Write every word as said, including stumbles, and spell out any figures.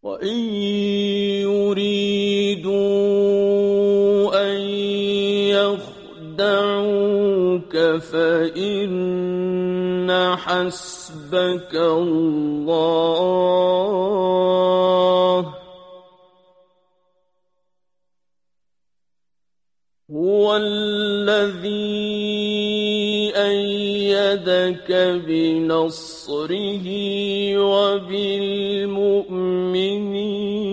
وإن يريدوا أن يخدعوك فإن حسبك الله هو الذي أيدك بنصره وبالمؤمنين